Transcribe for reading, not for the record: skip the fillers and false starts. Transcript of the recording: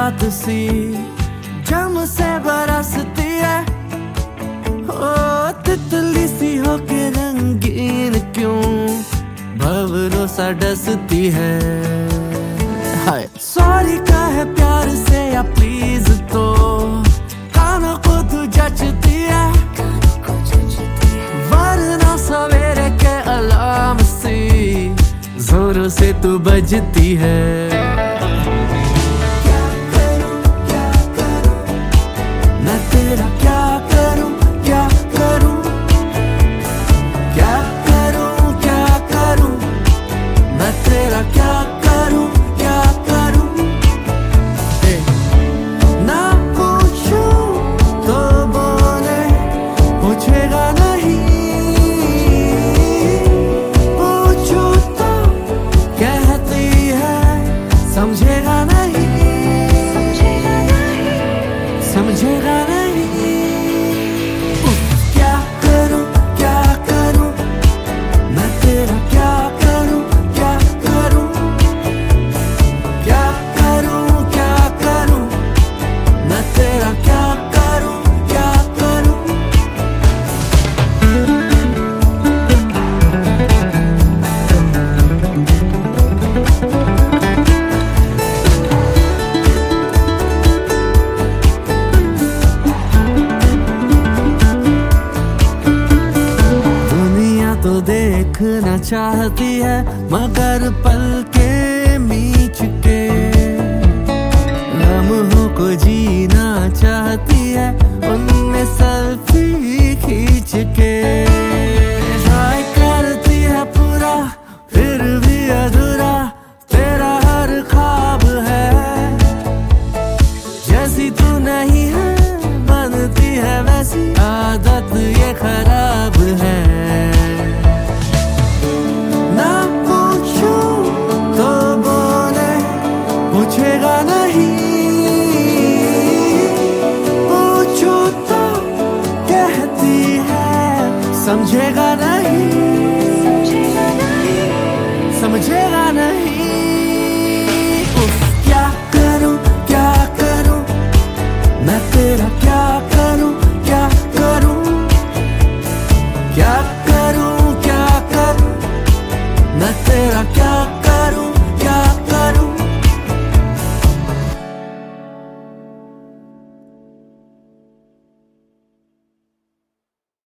रात सी जम से बरसती है, ओ तितली सी होके रंगीन क्यों भंवरों सा डसती है। हाय सॉरी का है प्यार से या प्लीज तो कानों को तू जचती है, वरना सवेरे के अलार्म सी जोरों से तू बजती है। समझेगा नहीं क्या करूं मैं तेरा, क्या करूं मैं तेरा, क्या करूं तो देखना चाहती है मगर पल के मीच के लम्हों को जीना चाहती है उनमें सेल्फी खींच के। ट्राई करती है पूरा फिर भी अधूरा तेरा हर ख्वाब है, जैसी तू नहीं है बनती है वैसी आदत ये खराब है। पूछेगा नहीं, पूछो तो कहती है समझेगा नहीं उफ, क्या करूं मैं तेरा, क्या करूं मैं तेरा, क्या